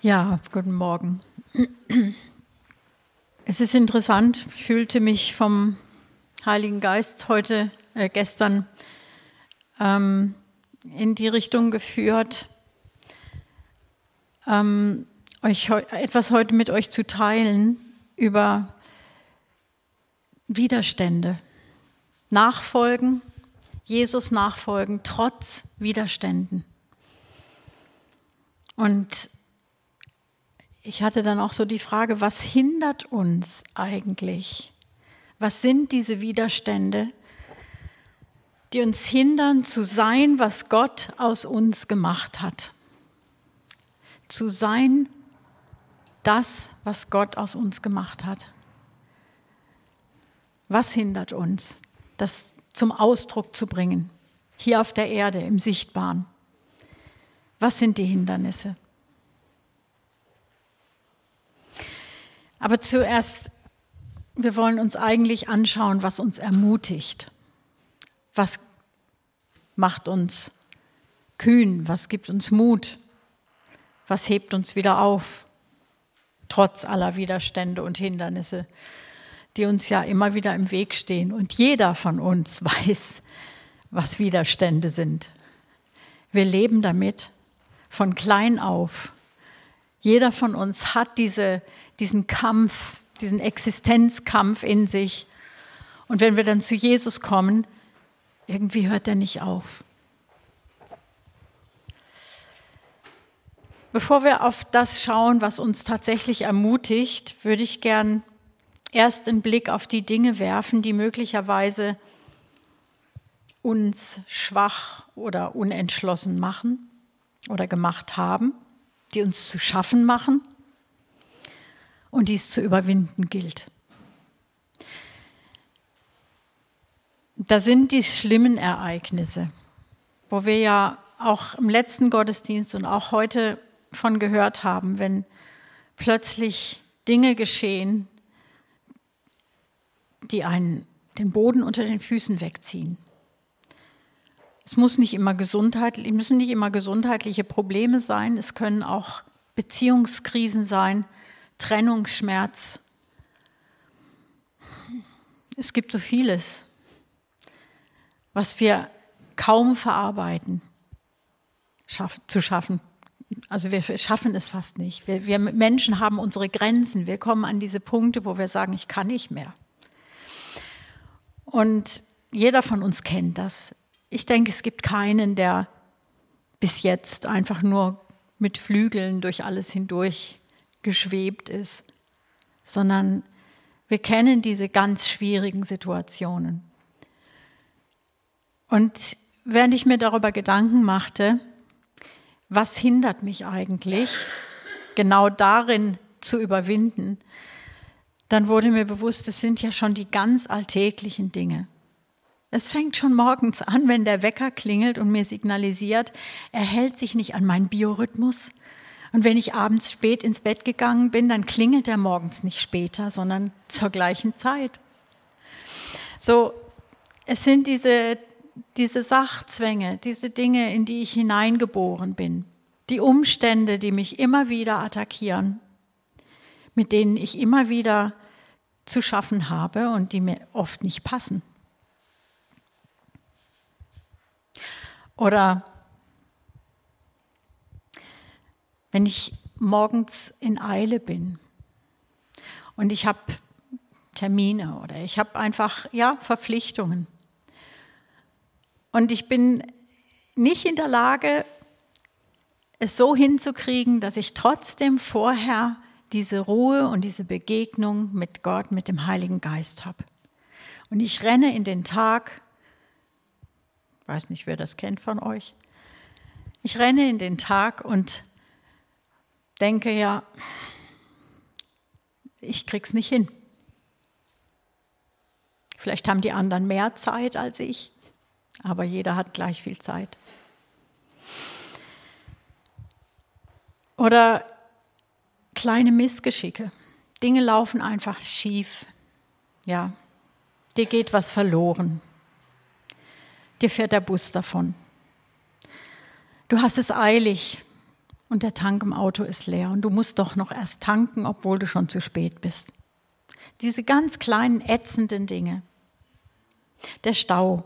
Ja, guten Morgen. Es ist interessant, ich fühlte mich vom Heiligen Geist gestern in die Richtung geführt, etwas heute mit euch zu teilen über Widerstände. Nachfolgen, Jesus nachfolgen, trotz Widerständen. Und ich hatte dann auch so die Frage, was hindert uns eigentlich? Was sind diese Widerstände, die uns hindern, zu sein, was Gott aus uns gemacht hat? Zu sein, das, was Gott aus uns gemacht hat. Was hindert uns, das zum Ausdruck zu bringen, hier auf der Erde, im Sichtbaren? Was sind die Hindernisse? Aber zuerst, wir wollen uns eigentlich anschauen, was uns ermutigt. Was macht uns kühn? Was gibt uns Mut? Was hebt uns wieder auf? Trotz aller Widerstände und Hindernisse, die uns ja immer wieder im Weg stehen. Und jeder von uns weiß, was Widerstände sind. Wir leben damit von klein auf. Jeder von uns hat diesen Kampf, diesen Existenzkampf in sich. Und wenn wir dann zu Jesus kommen, irgendwie hört er nicht auf. Bevor wir auf das schauen, was uns tatsächlich ermutigt, würde ich gern erst einen Blick auf die Dinge werfen, die möglicherweise uns schwach oder unentschlossen machen oder gemacht haben, die uns zu schaffen machen und die es zu überwinden gilt. Da sind die schlimmen Ereignisse, wo wir ja auch im letzten Gottesdienst und auch heute von gehört haben, wenn plötzlich Dinge geschehen, die einen den Boden unter den Füßen wegziehen. Es müssen nicht immer gesundheitliche Probleme sein, es können auch Beziehungskrisen sein, Trennungsschmerz. Es gibt so vieles, was wir kaum verarbeiten, Also wir schaffen es fast nicht. Wir Menschen haben unsere Grenzen. Wir kommen an diese Punkte, wo wir sagen, ich kann nicht mehr. Und jeder von uns kennt das. Ich denke, es gibt keinen, der bis jetzt einfach nur mit Flügeln durch alles hindurch geschwebt ist, sondern wir kennen diese ganz schwierigen Situationen. Und während ich mir darüber Gedanken machte, was hindert mich eigentlich, genau darin zu überwinden, dann wurde mir bewusst, es sind ja schon die ganz alltäglichen Dinge. Es fängt schon morgens an, wenn der Wecker klingelt und mir signalisiert, er hält sich nicht an meinen Biorhythmus. Und wenn ich abends spät ins Bett gegangen bin, dann klingelt er morgens nicht später, sondern zur gleichen Zeit. So, es sind diese Sachzwänge, diese Dinge, in die ich hineingeboren bin, die Umstände, die mich immer wieder attackieren, mit denen ich immer wieder zu schaffen habe und die mir oft nicht passen. Oder wenn ich morgens in Eile bin und ich habe Termine oder ich habe einfach Verpflichtungen und ich bin nicht in der Lage, es so hinzukriegen, dass ich trotzdem vorher diese Ruhe und diese Begegnung mit Gott, mit dem Heiligen Geist habe. Und ich renne in den Tag, ich weiß nicht, wer das kennt von euch, ich renne in den Tag und denke, ich krieg's nicht hin. Vielleicht haben die anderen mehr Zeit als ich, aber jeder hat gleich viel Zeit. Oder kleine Missgeschicke. Dinge laufen einfach schief. Ja, dir geht was verloren. Dir fährt der Bus davon. Du hast es eilig und der Tank im Auto ist leer und du musst doch noch erst tanken, obwohl du schon zu spät bist. Diese ganz kleinen ätzenden Dinge. Der Stau.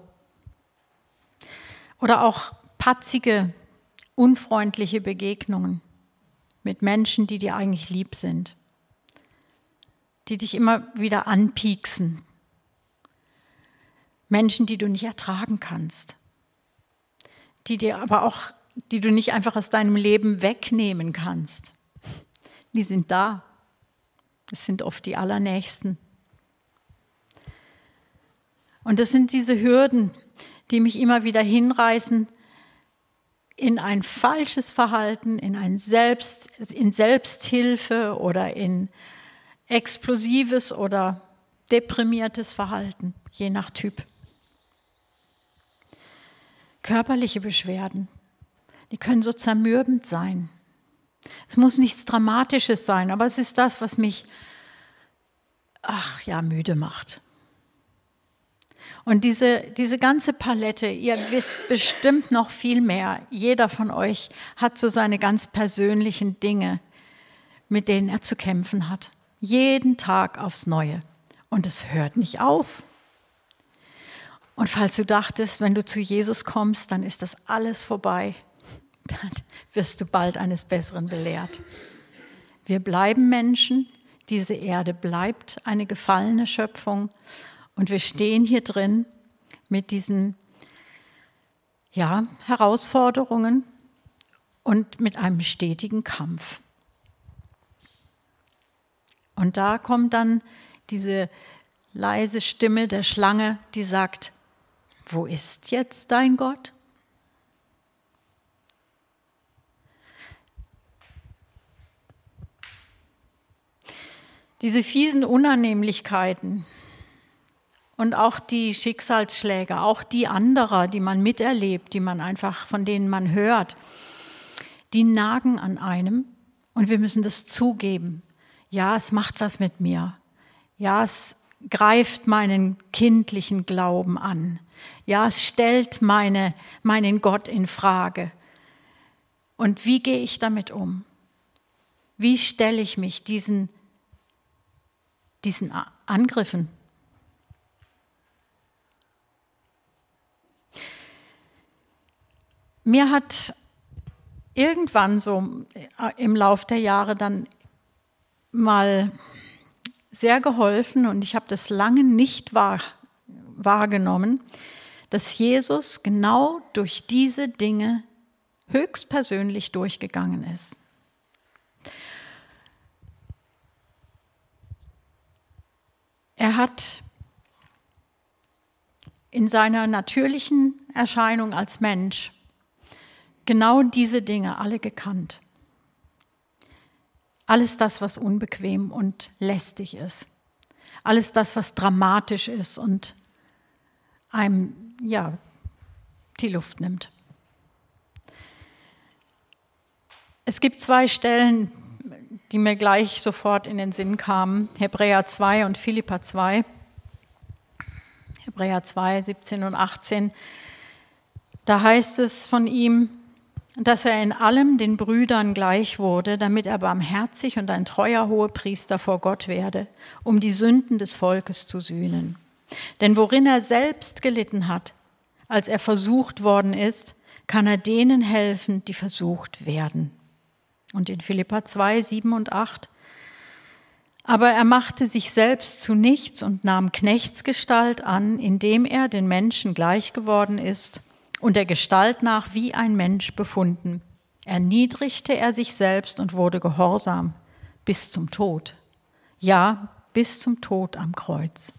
Oder auch patzige, unfreundliche Begegnungen mit Menschen, die dir eigentlich lieb sind. Die dich immer wieder anpieksen. Menschen, die du nicht ertragen kannst. Die du nicht einfach aus deinem Leben wegnehmen kannst. Die sind da. Das sind oft die Allernächsten. Und das sind diese Hürden, die mich immer wieder hinreißen in ein falsches Verhalten, in Selbsthilfe oder in explosives oder deprimiertes Verhalten, je nach Typ. Körperliche Beschwerden, die können so zermürbend sein. Es muss nichts Dramatisches sein, aber es ist das, was mich, müde macht. Und diese ganze Palette, ihr wisst bestimmt noch viel mehr. Jeder von euch hat so seine ganz persönlichen Dinge, mit denen er zu kämpfen hat. Jeden Tag aufs Neue. Und es hört nicht auf. Und falls du dachtest, wenn du zu Jesus kommst, dann ist das alles vorbei, dann wirst du bald eines Besseren belehrt. Wir bleiben Menschen, diese Erde bleibt eine gefallene Schöpfung und wir stehen hier drin mit diesen Herausforderungen und mit einem stetigen Kampf. Und da kommt dann diese leise Stimme der Schlange, die sagt, wo ist jetzt dein Gott? Diese fiesen Unannehmlichkeiten und auch die Schicksalsschläge, auch die anderer, die man miterlebt, von denen man hört, die nagen an einem und wir müssen das zugeben. Ja, es macht was mit mir. Ja, es greift meinen kindlichen Glauben an. Ja, es stellt meinen Gott in Frage. Und wie gehe ich damit um? Wie stelle ich mich diesen Angriffen? Mir hat irgendwann so im Lauf der Jahre dann mal sehr geholfen und ich habe das lange nicht wahrgenommen, dass Jesus genau durch diese Dinge höchstpersönlich durchgegangen ist. Er hat in seiner natürlichen Erscheinung als Mensch genau diese Dinge alle gekannt. Alles das, was unbequem und lästig ist. Alles das, was dramatisch ist und einem die Luft nimmt. Es gibt 2 Stellen, die mir gleich sofort in den Sinn kamen. Hebräer 2 und Philipper 2. Hebräer 2, 17 und 18. Da heißt es von ihm, dass er in allem den Brüdern gleich wurde, damit er barmherzig und ein treuer Hohepriester vor Gott werde, um die Sünden des Volkes zu sühnen. Denn worin er selbst gelitten hat, als er versucht worden ist, kann er denen helfen, die versucht werden. Und in Philipper 2, 7 und 8. Aber er machte sich selbst zu nichts und nahm Knechtsgestalt an, indem er den Menschen gleich geworden ist und der Gestalt nach wie ein Mensch befunden. Erniedrigte er sich selbst und wurde gehorsam bis zum Tod. Ja, bis zum Tod am Kreuz.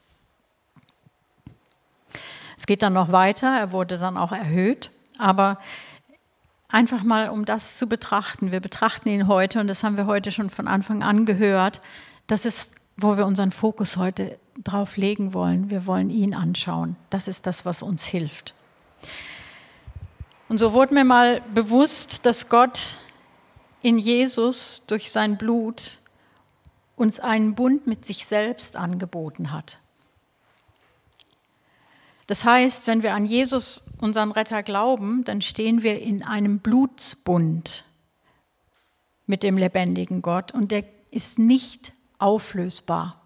Es geht dann noch weiter, er wurde dann auch erhöht, aber einfach mal, um das zu betrachten. Wir betrachten ihn heute und das haben wir heute schon von Anfang an gehört. Das ist, wo wir unseren Fokus heute drauf legen wollen. Wir wollen ihn anschauen. Das ist das, was uns hilft. Und so wurde mir mal bewusst, dass Gott in Jesus durch sein Blut uns einen Bund mit sich selbst angeboten hat. Das heißt, wenn wir an Jesus, unseren Retter, glauben, dann stehen wir in einem Blutsbund mit dem lebendigen Gott und der ist nicht auflösbar.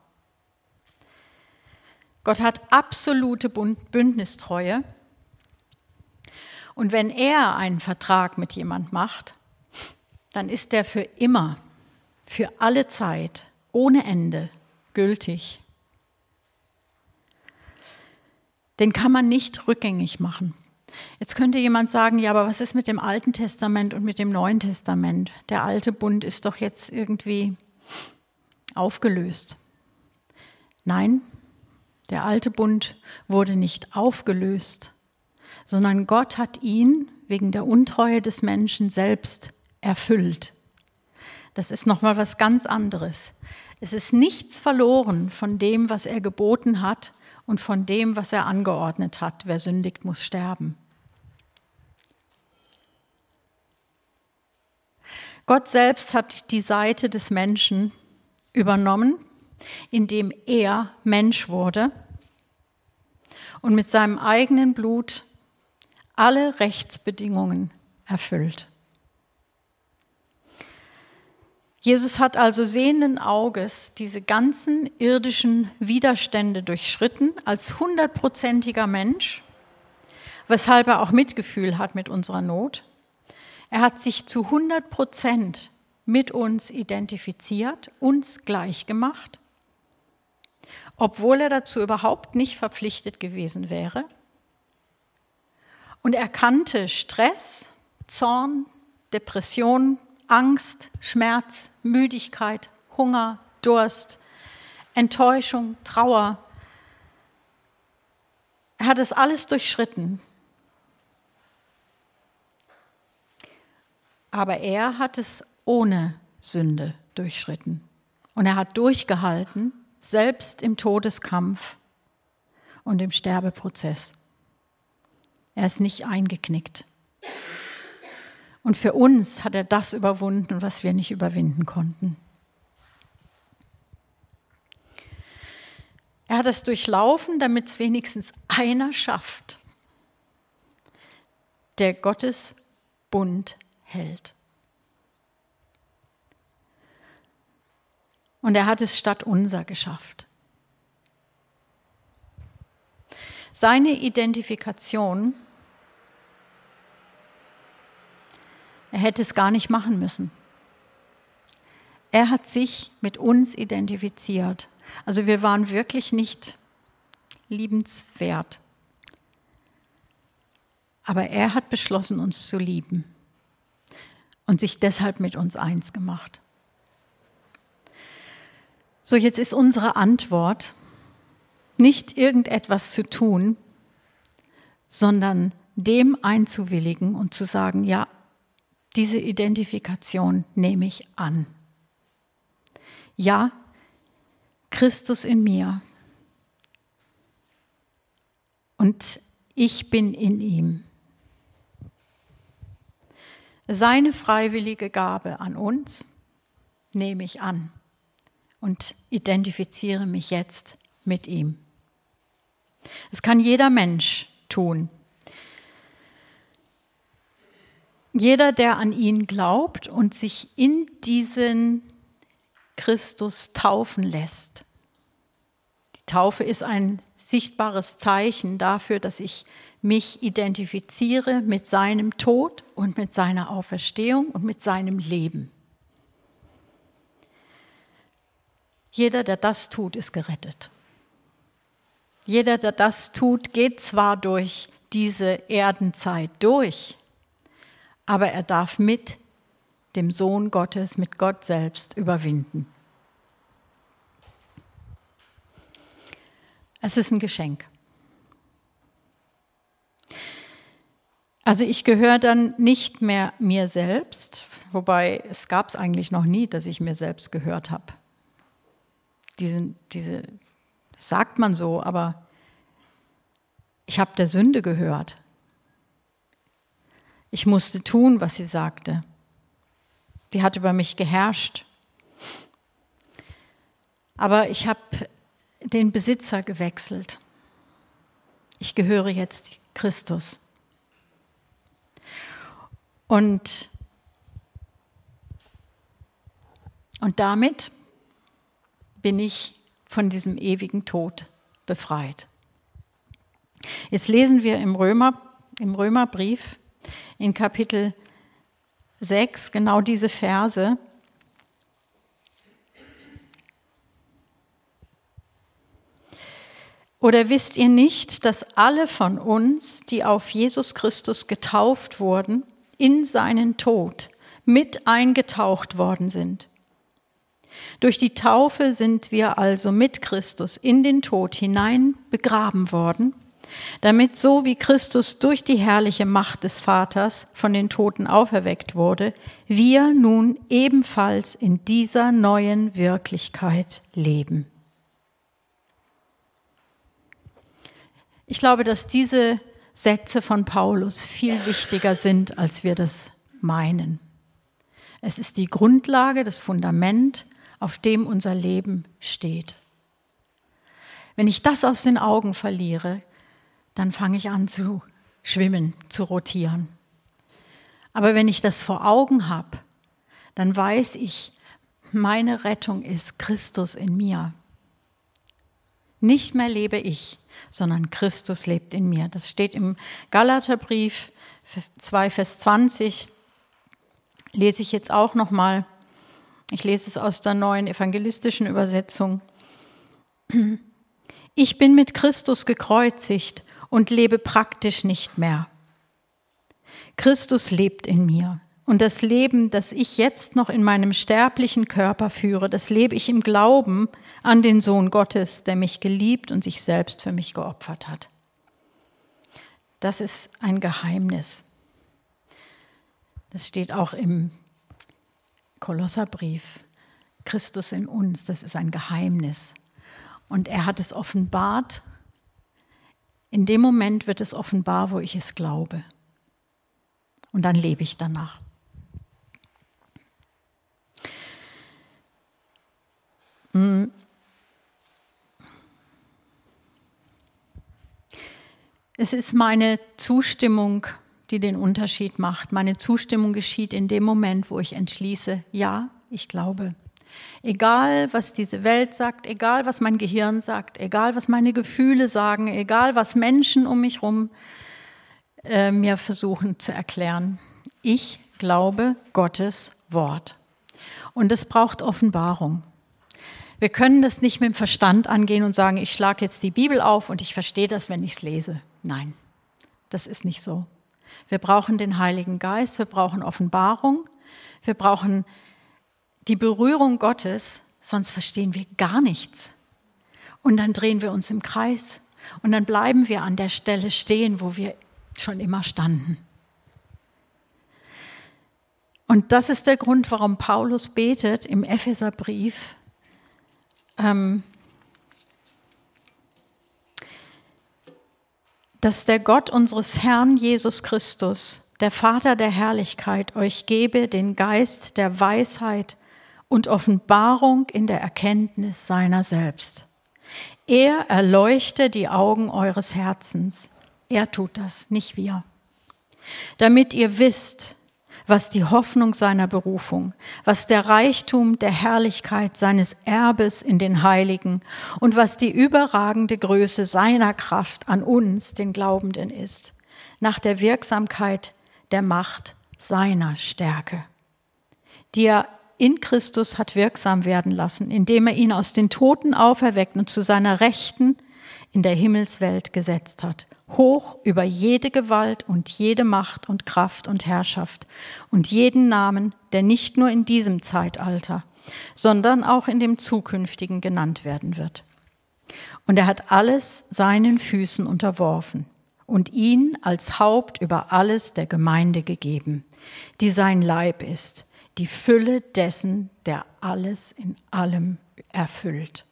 Gott hat absolute Bündnistreue und wenn er einen Vertrag mit jemand macht, dann ist der für immer, für alle Zeit, ohne Ende gültig. Den kann man nicht rückgängig machen. Jetzt könnte jemand sagen, ja, aber was ist mit dem Alten Testament und mit dem Neuen Testament? Der alte Bund ist doch jetzt irgendwie aufgelöst. Nein, der alte Bund wurde nicht aufgelöst, sondern Gott hat ihn wegen der Untreue des Menschen selbst erfüllt. Das ist nochmal was ganz anderes. Es ist nichts verloren von dem, was er geboten hat und von dem, was er angeordnet hat. Wer sündigt, muss sterben. Gott selbst hat die Seite des Menschen übernommen, indem er Mensch wurde und mit seinem eigenen Blut alle Rechtsbedingungen erfüllt. Jesus hat also sehenden Auges diese ganzen irdischen Widerstände durchschritten als 100%iger Mensch, weshalb er auch Mitgefühl hat mit unserer Not. Er hat sich zu 100% mit uns identifiziert, uns gleich gemacht, obwohl er dazu überhaupt nicht verpflichtet gewesen wäre. Und er kannte Stress, Zorn, Depression, Angst, Schmerz, Müdigkeit, Hunger, Durst, Enttäuschung, Trauer. Er hat es alles durchschritten. Aber er hat es ohne Sünde durchschritten. Und er hat durchgehalten, selbst im Todeskampf und im Sterbeprozess. Er ist nicht eingeknickt. Und für uns hat er das überwunden, was wir nicht überwinden konnten. Er hat es durchlaufen, damit es wenigstens einer schafft, der Gottes Bund hält. Und er hat es statt unser geschafft. Seine Identifikation, er hätte es gar nicht machen müssen. Er hat sich mit uns identifiziert. Also wir waren wirklich nicht liebenswert. Aber er hat beschlossen, uns zu lieben und sich deshalb mit uns eins gemacht. So, jetzt ist unsere Antwort, nicht irgendetwas zu tun, sondern dem einzuwilligen und zu sagen, ja, diese Identifikation nehme ich an. Ja, Christus in mir und ich bin in ihm. Seine freiwillige Gabe an uns nehme ich an und identifiziere mich jetzt mit ihm. Das kann jeder Mensch tun. Jeder, der an ihn glaubt und sich in diesen Christus taufen lässt. Die Taufe ist ein sichtbares Zeichen dafür, dass ich mich identifiziere mit seinem Tod und mit seiner Auferstehung und mit seinem Leben. Jeder, der das tut, ist gerettet. Jeder, der das tut, geht zwar durch diese Erdenzeit durch, aber er darf mit dem Sohn Gottes, mit Gott selbst überwinden. Es ist ein Geschenk. Also ich gehöre dann nicht mehr mir selbst, wobei es gab es eigentlich noch nie, dass ich mir selbst gehört habe. Das sagt man so, aber ich habe der Sünde gehört. Ich musste tun, was sie sagte. Die hat über mich geherrscht. Aber ich habe den Besitzer gewechselt. Ich gehöre jetzt Christus. Und Und damit bin ich von diesem ewigen Tod befreit. Jetzt lesen wir im Römerbrief in Kapitel 6 genau diese Verse. Oder wisst ihr nicht, dass alle von uns, die auf Jesus Christus getauft wurden, in seinen Tod mit eingetaucht worden sind? Durch die Taufe sind wir also mit Christus in den Tod hinein begraben worden, damit so wie Christus durch die herrliche Macht des Vaters von den Toten auferweckt wurde, wir nun ebenfalls in dieser neuen Wirklichkeit leben. Ich glaube, dass diese Sätze von Paulus viel wichtiger sind, als wir das meinen. Es ist die Grundlage, das Fundament, auf dem unser Leben steht. Wenn ich das aus den Augen verliere, dann fange ich an zu schwimmen, zu rotieren. Aber wenn ich das vor Augen habe, dann weiß ich, meine Rettung ist Christus in mir. Nicht mehr lebe ich, sondern Christus lebt in mir. Das steht im Galaterbrief 2, Vers 20. Lese ich jetzt auch nochmal. Ich lese es aus der neuen evangelistischen Übersetzung. Ich bin mit Christus gekreuzigt und lebe praktisch nicht mehr. Christus lebt in mir. Und das Leben, das ich jetzt noch in meinem sterblichen Körper führe, das lebe ich im Glauben an den Sohn Gottes, der mich geliebt und sich selbst für mich geopfert hat. Das ist ein Geheimnis. Das steht auch im Kolosserbrief. Christus in uns, das ist ein Geheimnis. Und er hat es offenbart. In dem Moment wird es offenbar, wo ich es glaube. Und dann lebe ich danach. Es ist meine Zustimmung, die den Unterschied macht. Meine Zustimmung geschieht in dem Moment, wo ich entschließe, ja, ich glaube. Egal, was diese Welt sagt, egal, was mein Gehirn sagt, egal, was meine Gefühle sagen, egal, was Menschen um mich herum mir versuchen zu erklären. Ich glaube Gottes Wort. Und es braucht Offenbarung. Wir können das nicht mit dem Verstand angehen und sagen, ich schlage jetzt die Bibel auf und ich verstehe das, wenn ich es lese. Nein, das ist nicht so. Wir brauchen den Heiligen Geist, wir brauchen Offenbarung, wir brauchen die Berührung Gottes, sonst verstehen wir gar nichts. Und dann drehen wir uns im Kreis und dann bleiben wir an der Stelle stehen, wo wir schon immer standen. Und das ist der Grund, warum Paulus betet im Epheserbrief, dass der Gott unseres Herrn Jesus Christus, der Vater der Herrlichkeit, euch gebe den Geist der Weisheit und Offenbarung in der Erkenntnis seiner selbst. Er erleuchte die Augen eures Herzens. Er tut das, nicht wir. Damit ihr wisst, was die Hoffnung seiner Berufung, was der Reichtum der Herrlichkeit seines Erbes in den Heiligen und was die überragende Größe seiner Kraft an uns, den Glaubenden, ist, nach der Wirksamkeit der Macht seiner Stärke, die er in Christus hat wirksam werden lassen, indem er ihn aus den Toten auferweckt und zu seiner Rechten in der Himmelswelt gesetzt hat, hoch über jede Gewalt und jede Macht und Kraft und Herrschaft und jeden Namen, der nicht nur in diesem Zeitalter, sondern auch in dem zukünftigen genannt werden wird. Und er hat alles seinen Füßen unterworfen und ihn als Haupt über alles der Gemeinde gegeben, die sein Leib ist, die Fülle dessen, der alles in allem erfüllt.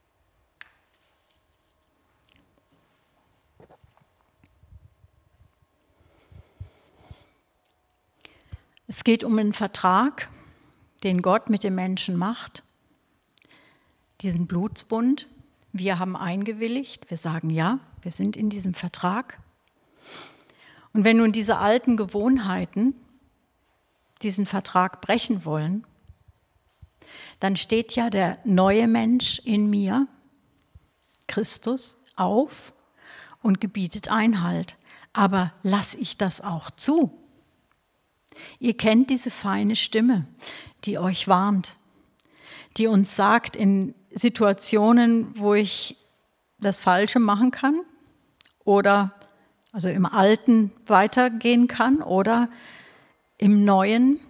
Es geht um einen Vertrag, den Gott mit dem Menschen macht, diesen Blutsbund. Wir haben eingewilligt, wir sagen ja, wir sind in diesem Vertrag. Und wenn nun diese alten Gewohnheiten diesen Vertrag brechen wollen, dann steht ja der neue Mensch in mir, Christus, auf und gebietet Einhalt. Aber lasse ich das auch zu? Ihr kennt diese feine Stimme, die euch warnt, die uns sagt in Situationen, wo ich das Falsche machen kann oder also im Alten weitergehen kann oder im Neuen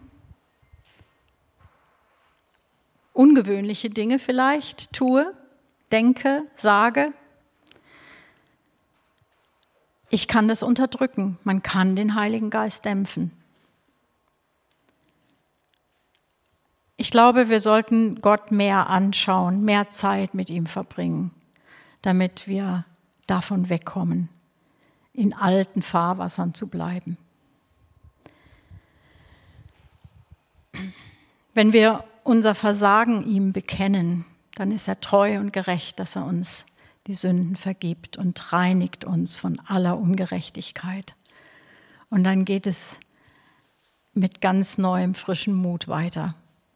ungewöhnliche Dinge vielleicht tue, denke, sage. Ich kann das unterdrücken. Man kann den Heiligen Geist dämpfen. Ich glaube, wir sollten Gott mehr anschauen, mehr Zeit mit ihm verbringen, damit wir davon wegkommen, in alten Fahrwassern zu bleiben. Wenn wir unser Versagen ihm bekennen, dann ist er treu und gerecht, dass er uns die Sünden vergibt und reinigt uns von aller Ungerechtigkeit. Und dann geht es mit ganz neuem, frischen Mut weiter.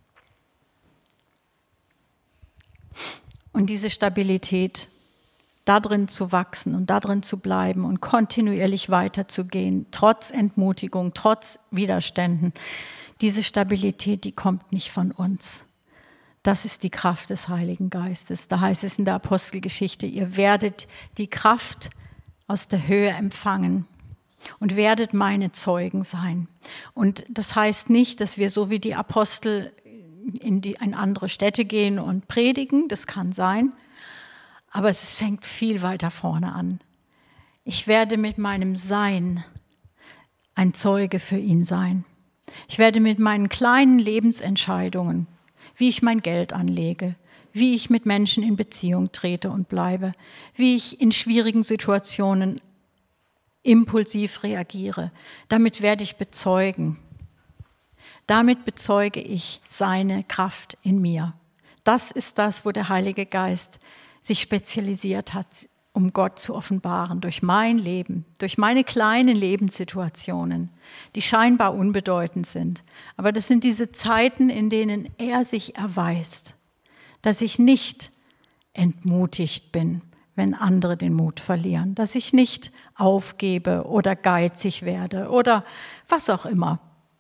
Und diese Stabilität, darin zu wachsen und darin zu bleiben und kontinuierlich weiterzugehen, trotz Entmutigung, trotz Widerständen, diese Stabilität, die kommt nicht von uns. Das ist die Kraft des Heiligen Geistes. Da heißt es in der Apostelgeschichte, ihr werdet die Kraft aus der Höhe empfangen und werdet meine Zeugen sein. Und das heißt nicht, dass wir so wie die Apostel in andere Städte gehen und predigen, das kann sein, aber es fängt viel weiter vorne an. Ich werde mit meinem Sein ein Zeuge für ihn sein. Ich werde mit meinen kleinen Lebensentscheidungen, wie ich mein Geld anlege, wie ich mit Menschen in Beziehung trete und bleibe, wie ich in schwierigen Situationen impulsiv reagiere, damit werde ich bezeugen. Damit bezeuge ich seine Kraft in mir. Das ist das, wo der Heilige Geist sich spezialisiert hat, um Gott zu offenbaren, durch mein Leben, durch meine kleinen Lebenssituationen, die scheinbar unbedeutend sind. Aber das sind diese Zeiten, in denen er sich erweist, dass ich nicht entmutigt bin, wenn andere den Mut verlieren, dass ich nicht aufgebe oder geizig werde oder was auch immer.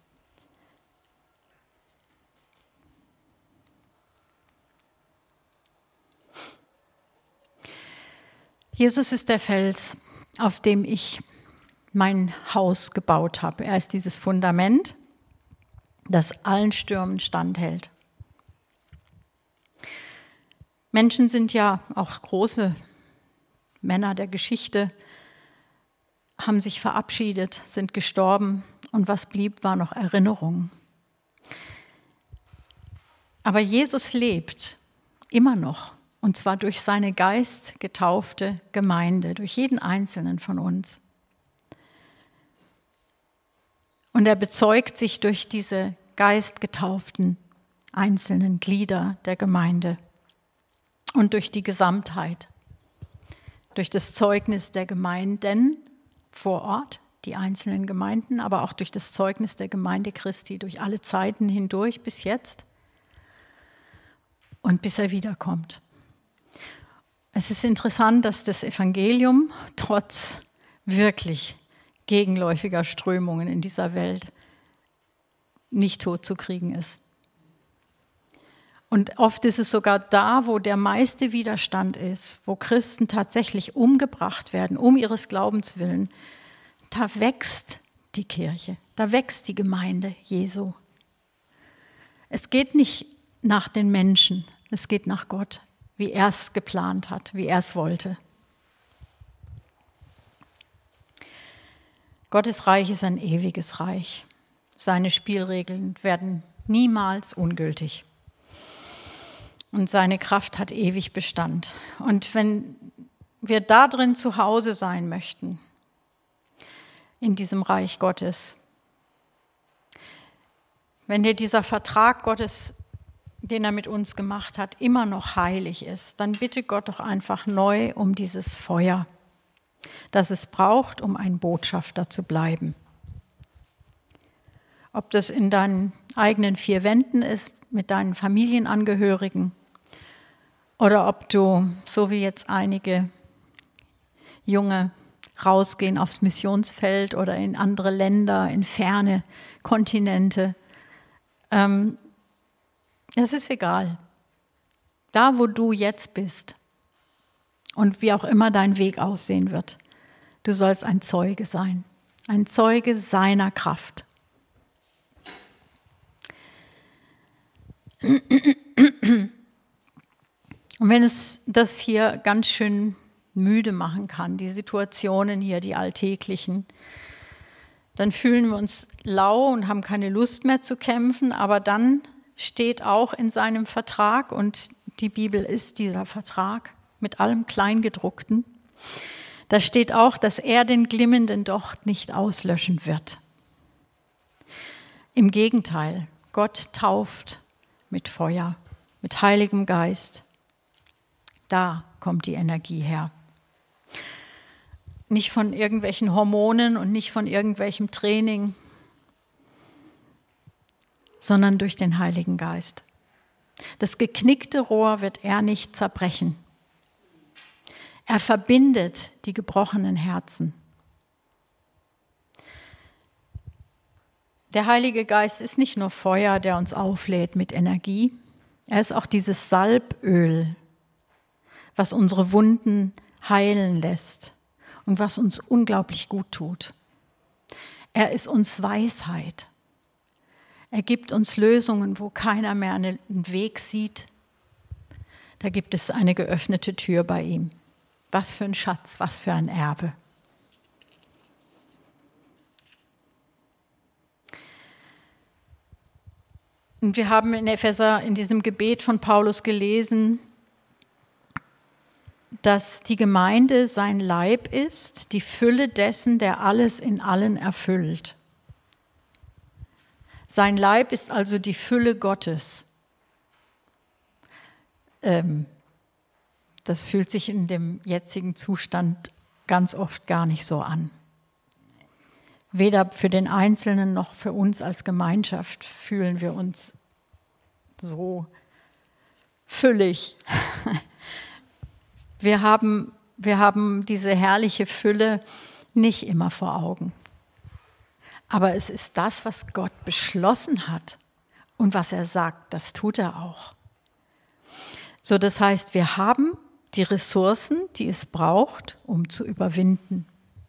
Jesus ist der Fels, auf dem ich mein Haus gebaut habe. Er ist dieses Fundament, das allen Stürmen standhält. Menschen sind ja auch große Männer der Geschichte, haben sich verabschiedet, sind gestorben und was blieb, war noch Erinnerung. Aber Jesus lebt immer noch. Und zwar durch seine geistgetaufte Gemeinde, durch jeden Einzelnen von uns. Und er bezeugt sich durch diese geistgetauften einzelnen Glieder der Gemeinde und durch die Gesamtheit, durch das Zeugnis der Gemeinden vor Ort, die einzelnen Gemeinden, aber auch durch das Zeugnis der Gemeinde Christi, durch alle Zeiten hindurch bis jetzt und bis er wiederkommt. Es ist interessant, dass das Evangelium trotz wirklich gegenläufiger Strömungen in dieser Welt nicht totzukriegen ist. Und oft ist es sogar da, wo der meiste Widerstand ist, wo Christen tatsächlich umgebracht werden, um ihres Glaubens willen, da wächst die Kirche, da wächst die Gemeinde Jesu. Es geht nicht nach den Menschen, es geht nach Gott, wie er es geplant hat, wie er es wollte. Gottes Reich ist ein ewiges Reich. Seine Spielregeln werden niemals ungültig. Und seine Kraft hat ewig Bestand. Und wenn wir da drin zu Hause sein möchten, in diesem Reich Gottes, wenn dir dieser Vertrag Gottes, den er mit uns gemacht hat, immer noch heilig ist, dann bitte Gott doch einfach neu um dieses Feuer, das es braucht, um ein Botschafter zu bleiben. Ob das in deinen eigenen vier Wänden ist, mit deinen Familienangehörigen, oder ob du, so wie jetzt einige Junge, rausgehen aufs Missionsfeld oder in andere Länder, in ferne Kontinente. Es ist egal. Da, wo du jetzt bist und wie auch immer dein Weg aussehen wird, du sollst ein Zeuge sein, ein Zeuge seiner Kraft. Und wenn es das hier ganz schön müde machen kann, die Situationen hier, die alltäglichen, dann fühlen wir uns lau und haben keine Lust mehr zu kämpfen, aber dann steht auch in seinem Vertrag, und die Bibel ist dieser Vertrag mit allem Kleingedruckten, da steht auch, dass er den glimmenden Docht nicht auslöschen wird. Im Gegenteil, Gott tauft mit Feuer, mit Heiligem Geist. Da kommt die Energie her. Nicht von irgendwelchen Hormonen und nicht von irgendwelchem Training, sondern durch den Heiligen Geist. Das geknickte Rohr wird er nicht zerbrechen. Er verbindet die gebrochenen Herzen. Der Heilige Geist ist nicht nur Feuer, der uns auflädt mit Energie. Er ist auch dieses Salböl, was unsere Wunden heilen lässt und was uns unglaublich gut tut. Er ist uns Weisheit. Er gibt uns Lösungen, wo keiner mehr einen Weg sieht. Da gibt es eine geöffnete Tür bei ihm. Was für ein Schatz, was für ein Erbe. Und wir haben in Epheser in diesem Gebet von Paulus gelesen, dass die Gemeinde sein Leib ist, die Fülle dessen, der alles in allen erfüllt. Sein Leib ist also die Fülle Gottes. Das fühlt sich in dem jetzigen Zustand ganz oft gar nicht so an. Weder für den Einzelnen noch für uns als Gemeinschaft fühlen wir uns so füllig. Wir haben diese herrliche Fülle nicht immer vor Augen. Aber es ist das, was Gott beschlossen hat und was er sagt, das tut er auch. So, das heißt, wir haben die Ressourcen, die es braucht, um zu überwinden.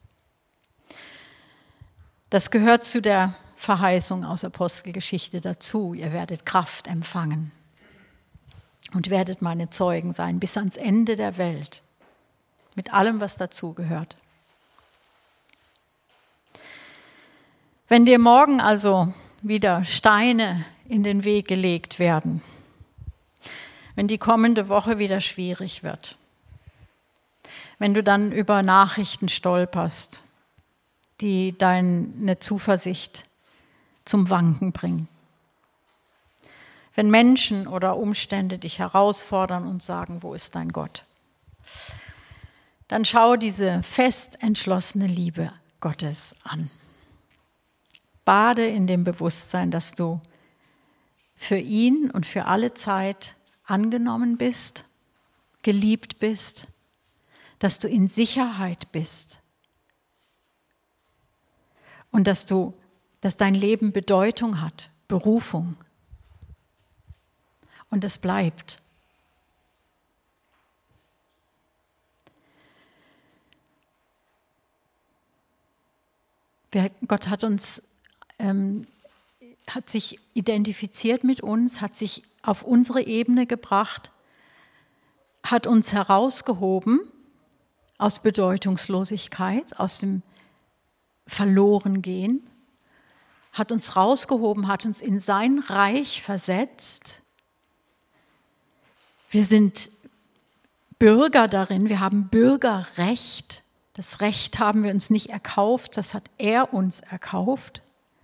Das gehört zu der Verheißung aus Apostelgeschichte dazu. Ihr werdet Kraft empfangen und werdet meine Zeugen sein bis ans Ende der Welt, mit allem, was dazu gehört. Wenn dir morgen also wieder Steine in den Weg gelegt werden, wenn die kommende Woche wieder schwierig wird, wenn du dann über Nachrichten stolperst, die deine Zuversicht zum Wanken bringen, wenn Menschen oder Umstände dich herausfordern und sagen, wo ist dein Gott? Dann schau diese fest entschlossene Liebe Gottes an. Bade in dem Bewusstsein, dass du für ihn und für alle Zeit angenommen bist, geliebt bist, dass du in Sicherheit bist und dass dein Leben Bedeutung hat, Berufung. Und es bleibt. Gott hat sich identifiziert mit uns, hat sich auf unsere Ebene gebracht, hat uns herausgehoben aus Bedeutungslosigkeit, aus dem Verlorengehen, hat uns rausgehoben, hat uns in sein Reich versetzt. Wir sind Bürger darin, wir haben Bürgerrecht. Das Recht haben wir uns nicht erkauft, das hat er uns erkauft.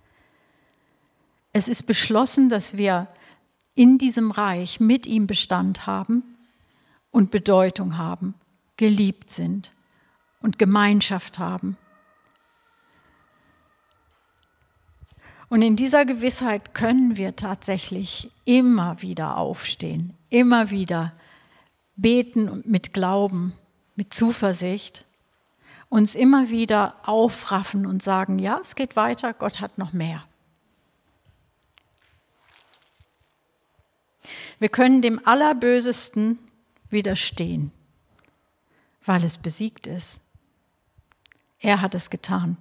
Es ist beschlossen, dass wir in diesem Reich mit ihm Bestand haben und Bedeutung haben, geliebt sind und Gemeinschaft haben. Und in dieser Gewissheit können wir tatsächlich immer wieder aufstehen, immer wieder beten mit Glauben, mit Zuversicht, uns immer wieder aufraffen und sagen, ja, es geht weiter, Gott hat noch mehr. Wir können dem Allerbösesten widerstehen, weil es besiegt ist. Er hat es getan.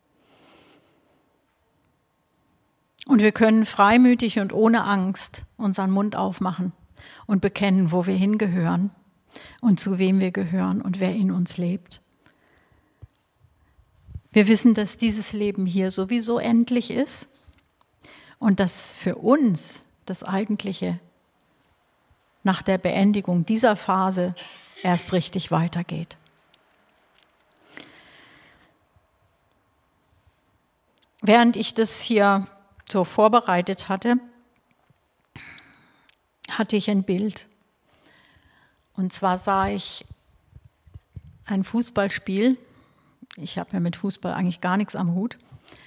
Und wir können freimütig und ohne Angst unseren Mund aufmachen und bekennen, wo wir hingehören und zu wem wir gehören und wer in uns lebt. Wir wissen, dass dieses Leben hier sowieso endlich ist und dass für uns das Eigentliche nach der Beendigung dieser Phase erst richtig weitergeht. Während ich das hier so vorbereitet hatte, hatte ich ein Bild. Und zwar sah ich ein Fußballspiel. Ich habe ja mit Fußball eigentlich gar nichts am Hut.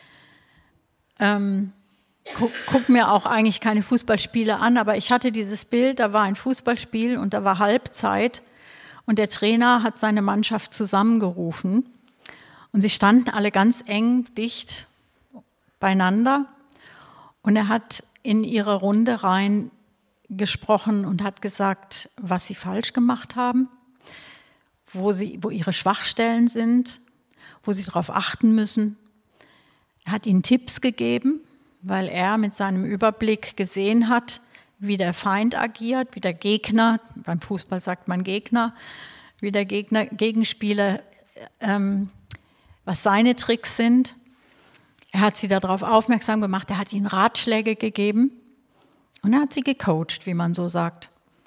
Guck mir auch eigentlich keine Fußballspiele an, aber ich hatte dieses Bild, da war ein Fußballspiel und da war Halbzeit und der Trainer hat seine Mannschaft zusammengerufen und sie standen alle ganz eng, dicht beieinander und er hat in ihre Runde rein gesprochen und hat gesagt, was sie falsch gemacht haben, wo ihre Schwachstellen sind, wo sie darauf achten müssen. Er hat ihnen Tipps gegeben, weil er mit seinem Überblick gesehen hat, wie der Feind agiert, wie der Gegner, beim Fußball sagt man Gegner, wie der Gegenspieler, was seine Tricks sind. Er hat sie darauf aufmerksam gemacht, er hat ihnen Ratschläge gegeben und er hat sie gecoacht, wie man so sagt.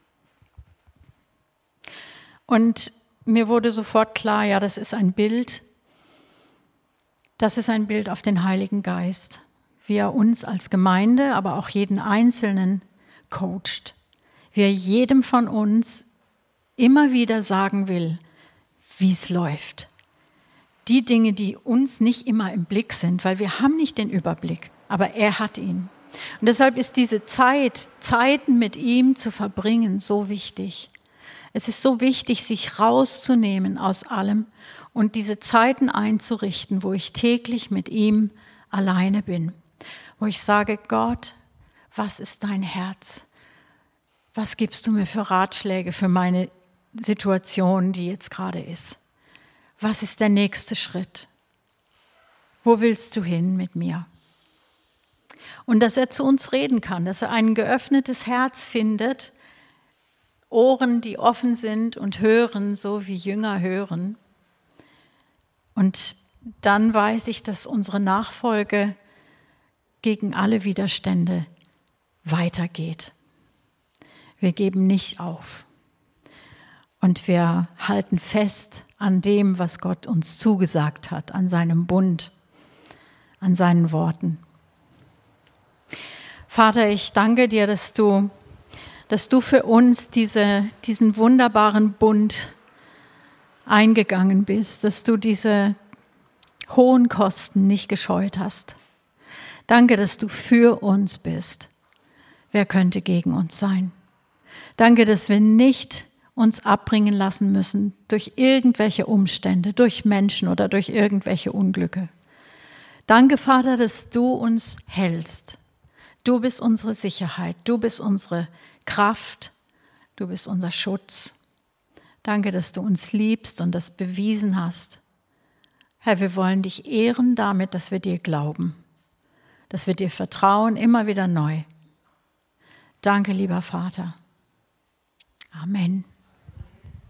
Und mir wurde sofort klar, ja, das ist ein Bild auf den Heiligen Geist, wie er uns als Gemeinde, aber auch jeden Einzelnen coacht, wie er jedem von uns immer wieder sagen will, wie es läuft. Die Dinge, die uns nicht immer im Blick sind, weil wir haben nicht den Überblick, aber er hat ihn. Und deshalb ist diese Zeiten mit ihm zu verbringen, so wichtig. Es ist so wichtig, sich rauszunehmen aus allem und diese Zeiten einzurichten, wo ich täglich mit ihm alleine bin. Wo ich sage, Gott, was ist dein Herz? Was gibst du mir für Ratschläge für meine Situation, die jetzt gerade ist? Was ist der nächste Schritt? Wo willst du hin mit mir? Und dass er zu uns reden kann, dass er ein geöffnetes Herz findet, Ohren, die offen sind und hören, so wie Jünger hören. Und dann weiß ich, dass unsere Nachfolge gegen alle Widerstände weitergeht. Wir geben nicht auf. Und wir halten fest an dem, was Gott uns zugesagt hat, an seinem Bund, an seinen Worten. Vater, ich danke dir, dass du für uns diesen wunderbaren Bund eingegangen bist, dass du diese hohen Kosten nicht gescheut hast. Danke, dass du für uns bist. Wer könnte gegen uns sein? Danke, dass wir nicht uns abbringen lassen müssen durch irgendwelche Umstände, durch Menschen oder durch irgendwelche Unglücke. Danke, Vater, dass du uns hältst. Du bist unsere Sicherheit, du bist unsere Kraft, du bist unser Schutz. Danke, dass du uns liebst und das bewiesen hast. Herr, wir wollen dich ehren damit, dass wir dir glauben, dass wir dir vertrauen, immer wieder neu. Danke, lieber Vater. Amen.